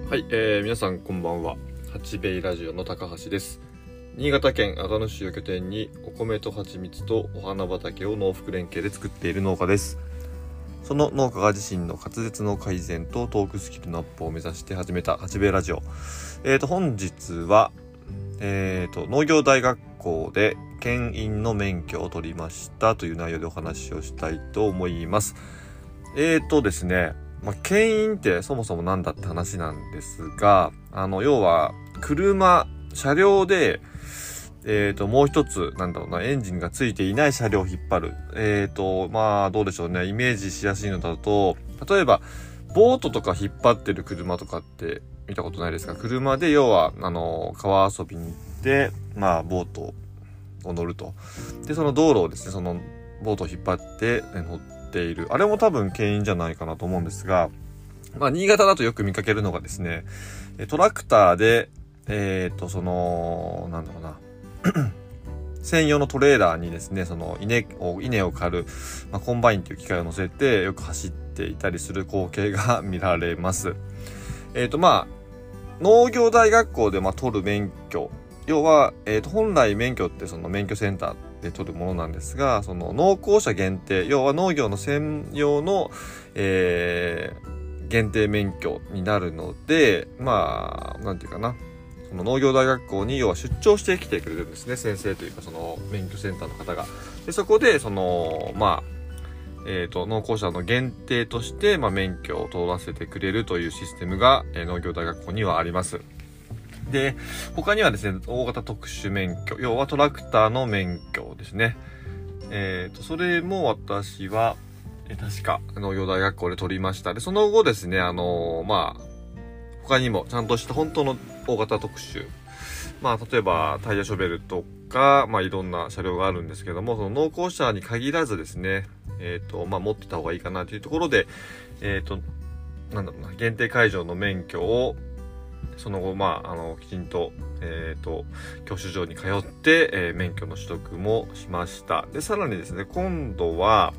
はい、皆さんこんばんは。八兵衛ラジオの高橋です。新潟県阿賀野市を拠点にお米と蜂蜜とお花畑を農福連携で作っている農家です。その農家が自身の滑舌の改善とトークスキルのアップを目指して始めた八兵衛ラジオ。本日は、農業大学校で牽引の免許を取りましたという内容でお話をしたいと思います。ですね、牽引ってそもそもなんだって話なんですが、要は車両でもう一つエンジンがついていない車両を引っ張る。どうでしょうね、イメージしやすいのだと、例えばボートとか引っ張ってる車とかって見たことないですか？車で要は川遊びに行ってボートを乗ると。でその道路をですね、そのボートを引っ張って乗っている、あれも多分牽引じゃないかなと思うんですが、新潟だとよく見かけるのがですね、トラクターで専用のトレーラーにですね、その稲を刈る、コンバインという機械を乗せてよく走っていたりする光景が見られます。農業大学校で取る免許、要は、本来免許ってその免許センターで取るものなんですが、その農耕者限定、要は農業の専用の、限定免許になるので、その農業大学校に要は出張してきてくれるんですね、先生というかその免許センターの方が。でそこでその農耕者の限定として免許を取らせてくれるというシステムが、農業大学校にはあります。で他にはですね、大型特殊免許、要はトラクターの免許ですね。それも私は確か農業大学校で取りました。でその後ですね、他にもちゃんとした本当の大型特殊、例えばタイヤショベルとか、いろんな車両があるんですけども、その農耕車に限らずですね、持ってた方がいいかなというところで、限定解除の免許をその後きちんと教習所に通って、免許の取得もしました。でさらにですね、今度は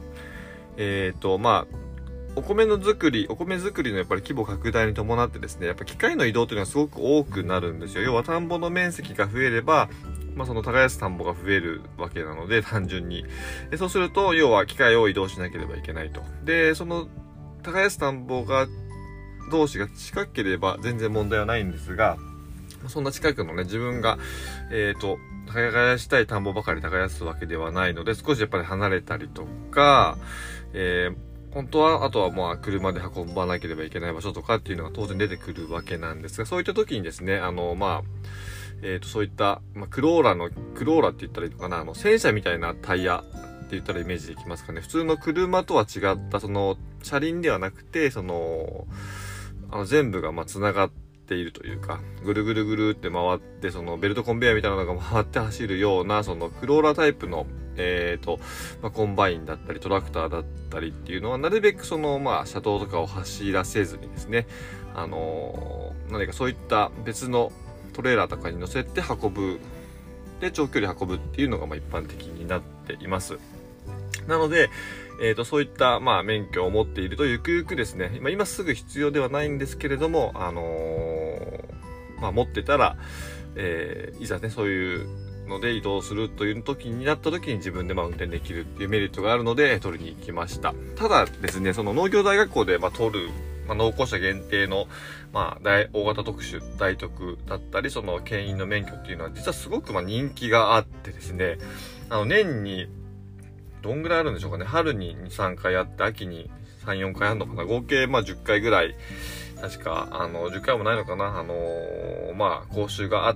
お米作りのやっぱり規模拡大に伴ってですね、やっぱ機械の移動というのはすごく多くなるんですよ。要は田んぼの面積が増えれば、その耕す田んぼが増えるわけなので、単純に。でそうすると、要は機械を移動しなければいけないと。で、その耕す田んぼ同士が近ければ全然問題はないんですが、そんな近くのね、自分が、耕したい田んぼばかり耕すわけではないので、少しやっぱり離れたりとか、本当は、あとは車で運ばなければいけない場所とかっていうのが当然出てくるわけなんですが、そういった時にですね、そういった、クローラって言ったらいいのかな、戦車みたいなタイヤって言ったらイメージできますかね。普通の車とは違った、その、車輪ではなくて、その、全部が繋がっているというか、ぐるぐるぐるって回って、そのベルトコンベヤーみたいなのが回って走るような、そのクローラータイプのコンバインだったりトラクターだったりっていうのは、なるべくその車道とかを走らせずにですね、何かそういった別のトレーラーとかに乗せて運ぶ、で長距離運ぶっていうのが一般的になっています。なので、そういった免許を持っているとゆくゆくですね、今すぐ必要ではないんですけれども、持ってたら、いざね、そういうので移動するという時になった時に自分で運転できるっていうメリットがあるので取りに行きました。ただですね、その農業大学校で取る、農耕者限定の大型特殊大特だったり、その牽引の免許っていうのは実はすごく人気があってですね、年にどんぐらいあるんでしょうかね。春に2、3回あって、秋に3、4回あるのかな。合計10回ぐらい、確か10回もないのかな、講習があって、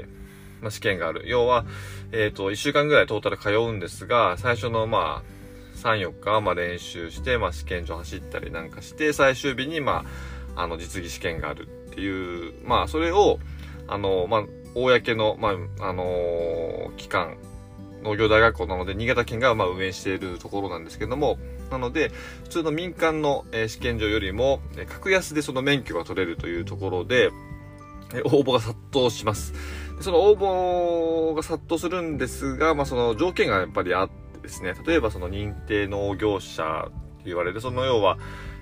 試験がある。要は1週間ぐらいトータル通うんですが、最初の3、4日は練習して、試験場走ったりなんかして、最終日に実技試験があるっていう、それを公の機関、農業大学校なので新潟県が運営しているところなんですけども、なので普通の民間の試験場よりも格安でその免許が取れるというところで応募が殺到します。その応募が殺到するんですが、その条件がやっぱりあってですね、例えばその認定農業者って言われる、その要は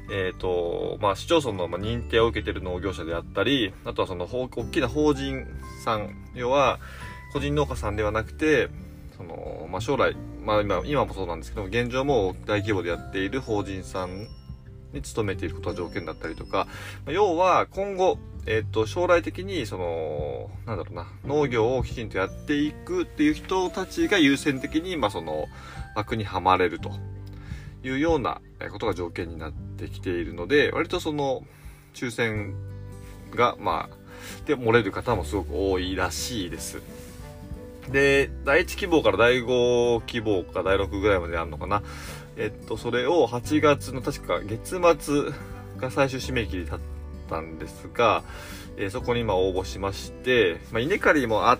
市町村の認定を受けている農業者であったり、あとはその大きな法人さん、要は個人農家さんではなくて、将来、今もそうなんですけども、現状も大規模でやっている法人さんに勤めていることが条件だったりとか、要は今後、将来的に農業をきちんとやっていくっていう人たちが優先的に、枠にはまれるというようなことが条件になってきているので、割と抽選が、で漏れる方もすごく多いらしいです。で、第1希望から第5希望か第6ぐらいまであるのかな。それを8月の確か月末が最終締め切りだったんですが、そこに今応募しまして、稲刈りもあって、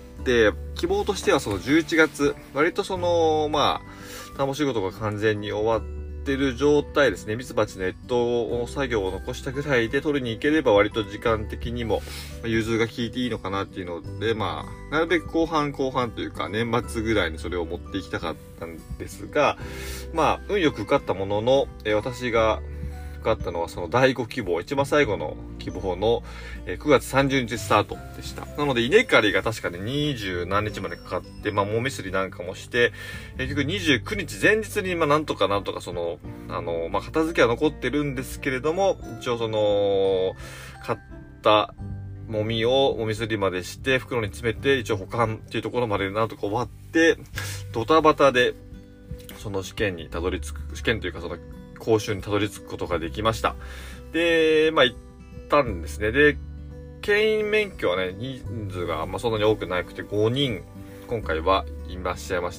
希望としてはその11月、割と田んぼ仕事が完全に終わってる状態ですね。ミツバチの越冬作業を残したぐらいで取りに行ければ割と時間的にも融通が効いていいのかなっていうので、なるべく後半というか年末ぐらいにそれを持っていきたかったんですが、運よく受かったものの、私が受かったのはその第5希望、一番最後の希望の9月30日スタートでした。なので稲刈りが確かね20何日までかかって、もみすりなんかもして、結局29日前日になんとか片付けは残ってるんですけれども、一応買ったもみすりまでして袋に詰めて一応保管っていうところまでなんとか終わって、ドタバタでその試験というか講習にたどり着くことができました。で、行ったんですね。で、牽引免許はね、人数がそんなに多くなくて5人、今回はいらっしゃいまして、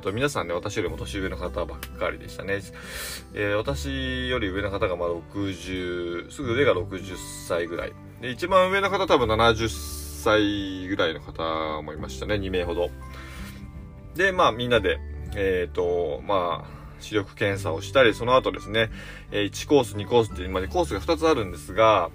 皆さんね、私よりも年上の方ばっかりでしたね。私より上の方が60、すぐ上が60歳ぐらい。で、一番上の方多分70歳ぐらいの方もいましたね、2名ほど。で、みんなで、視力検査をしたり、その後ですね、1コース、2コースって今ね、コースが2つあるんですが、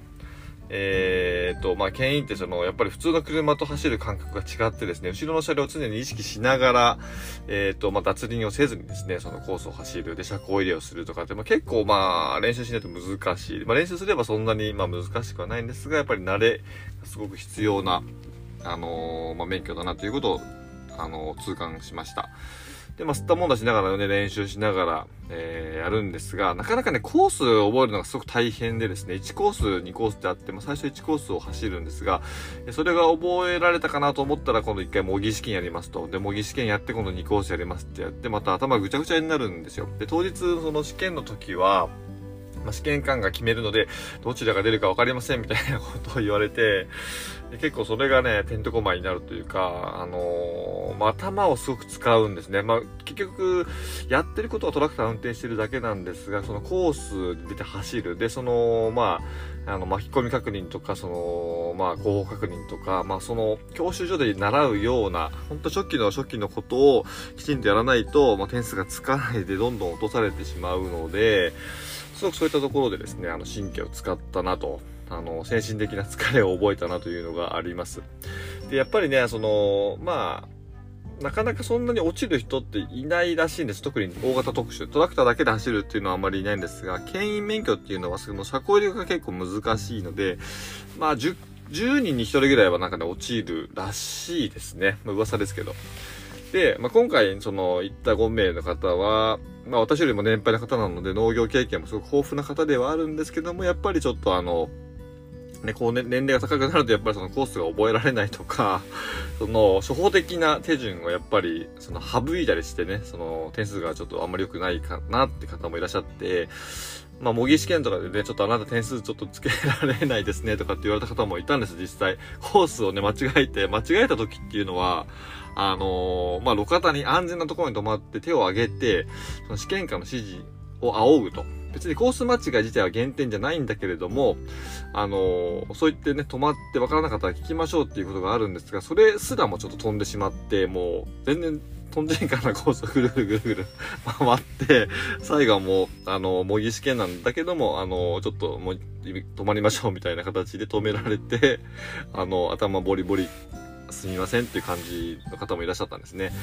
牽引ってやっぱり普通の車と走る感覚が違ってですね、後ろの車両を常に意識しながら、脱輪をせずにですね、そのコースを走る、で、車高入れをするとかって、結構練習しないと難しい。練習すればそんなに難しくはないんですが、やっぱり慣れがすごく必要な、免許だなということを、痛感しました。で、吸ったもんだしながらね、練習しながら、やるんですが、なかなかね、コースを覚えるのがすごく大変でですね、1コース、2コースってあって、最初1コースを走るんですが、それが覚えられたかなと思ったら、今度1回模擬試験やりますと。で、模擬試験やって、今度2コースやりますってやって、また頭ぐちゃぐちゃになるんですよ。で、当日、その試験の時は、試験官が決めるので、どちらが出るか分かりませんみたいなことを言われて、結構それがね、てんてこまいになるというか、頭をすごく使うんですね。結局、やってることはトラクター運転してるだけなんですが、そのコースに出て走る。で、巻き込み確認とか、後方確認とか、教習所で習うような、本当初期のことをきちんとやらないと、点数がつかないでどんどん落とされてしまうので、すごくそういったところでですね、神経を使ったなと、精神的な疲れを覚えたなというのがあります。で、やっぱりね、なかなかそんなに落ちる人っていないらしいんです。特に大型特殊。トラクターだけで走るっていうのはあまりいないんですが、牽引免許っていうのはその車高入れが結構難しいので、10人に1人ぐらいは落ちるらしいですね。噂ですけど。で、今回、行った5名の方は、私よりも年配の方なので、農業経験もすごく豊富な方ではあるんですけども、やっぱりちょっと年齢が高くなると、やっぱりそのコースが覚えられないとか、処方的な手順をやっぱり、省いたりしてね、点数がちょっとあんまり良くないかなって方もいらっしゃって、模擬試験とかでね、ちょっとあなた点数ちょっとつけられないですねとかって言われた方もいたんです、実際。コースをね、間違えた時っていうのは、路肩に安全なところに止まって手を挙げて、その試験官の指示を仰ぐと。別にコース間違い自体は減点じゃないんだけれども、そう言ってね、止まって分からなかったら聞きましょうっていうことがあるんですが、それすらもちょっと飛んでしまって、もう、全然飛んでんからコースをぐるぐる回って、最後はもう、模擬試験なんだけども、ちょっともう、止まりましょうみたいな形で止められて、頭ボリボリ、すみませんっていう感じの方もいらっしゃったんですね。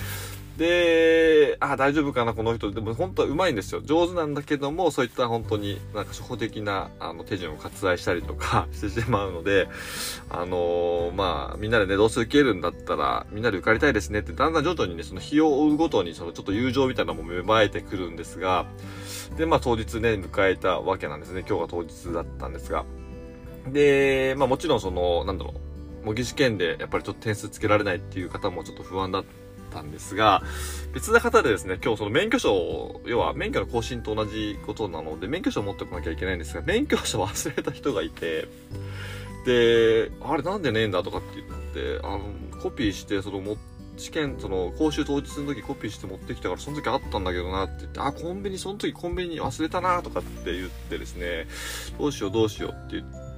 で、大丈夫かな、この人。でも本当は上手いんですよ。上手なんだけども、そういった本当になんか初歩的な、手順を割愛したりとかしてしまうので、みんなでね、どうせ受けるんだったら、みんなで受かりたいですねって、だんだん徐々にね、その日を追うごとに、ちょっと友情みたいなのも芽生えてくるんですが、で、当日ね、迎えたわけなんですね。今日が当日だったんですが。で、もちろん模擬試験でやっぱりちょっと点数つけられないっていう方もちょっと不安だったんですが、別な方でですね、今日その免許証、要は免許の更新と同じことなので、免許証を持ってこなきゃいけないんですが、免許証を忘れた人がいて、で、あれなんでねえんだとかって言って、コピーして、試験、講習当日の時コピーして持ってきたから、その時あったんだけどなって言って、その時コンビニ忘れたなとかって言ってですね、どうしようって言って、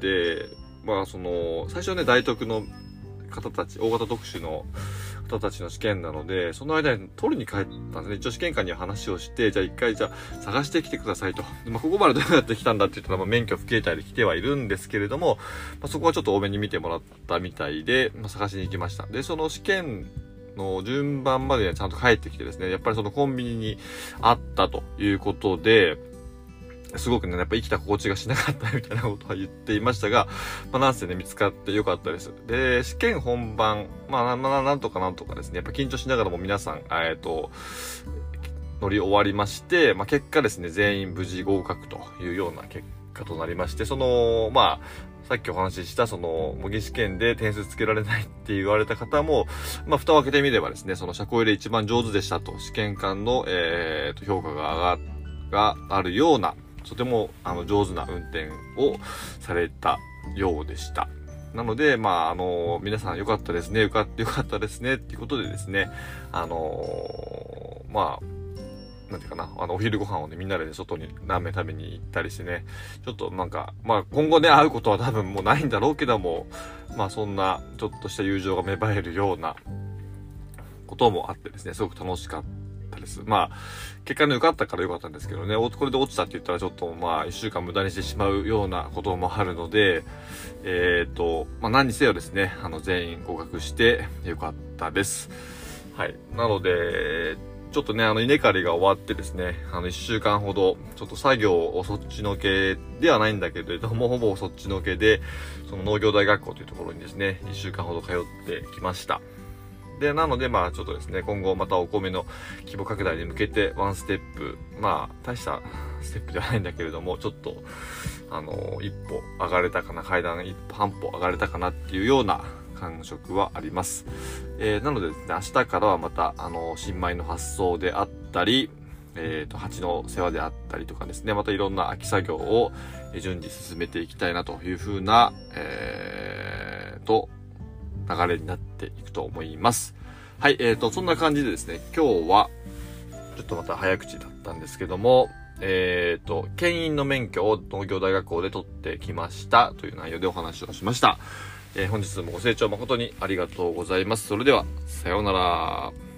最初はね、大徳の方たち、大型特殊の方たちの試験なので、その間に取りに帰ったんですね。一応試験官には話をして、じゃあ一回探してきてくださいと。ここまでどうやって来たんだって言ったら、免許不携帯で来てはいるんですけれども、そこはちょっと多めに見てもらったみたいで、探しに行きました。で、その試験の順番までちゃんと帰ってきてですね、やっぱりそのコンビニにあったということで、すごくね、やっぱ生きた心地がしなかったみたいなことは言っていましたが、なんせね、見つかってよかったです。で、試験本番、なんとかですね、やっぱ緊張しながらも皆さん、乗り終わりまして、結果ですね、全員無事合格というような結果となりまして、さっきお話しした模擬試験で点数つけられないって言われた方も、蓋を開けてみればですね、その車庫入れ一番上手でしたと、試験官の、評価があるような、とても上手な運転をされたようでした。なので、皆さん良かったですね、受かって良かったですね、っていうことでですね、なんていうかな、お昼ご飯をね、みんなで、ね、外にラーメン食べに行ったりしてね、ちょっと今後ね、会うことは多分もうないんだろうけども、そんな、ちょっとした友情が芽生えるようなこともあってですね、すごく楽しかったです。結果ね、受かったから良かったんですけどね、これで落ちたって言ったらちょっと1週間無駄にしてしまうようなこともあるので、何にせよですね、全員合格して良かったです。はい。なので、ちょっとね、稲刈りが終わってですね、1週間ほど、ちょっと作業をそっちのけではないんだけれども、ほぼそっちのけで、その農業大学校というところにですね、1週間ほど通ってきました。で、なので、ちょっとですね、今後またお米の規模拡大に向けて、ワンステップ、大したステップではないんだけれども、ちょっと、一歩上がれたかな、階段半歩上がれたかなっていうような感触はあります。なのでですね、明日からはまた、新米の発送であったり、蜂の世話であったりとかですね、またいろんな秋作業を順次進めていきたいなというふうな、流れになっていくと思います。はい、そんな感じでですね、今日は、ちょっとまた早口だったんですけども、牽引の免許を農業大学校で取ってきましたという内容でお話をしました。本日もご清聴誠にありがとうございます。それでは、さようなら。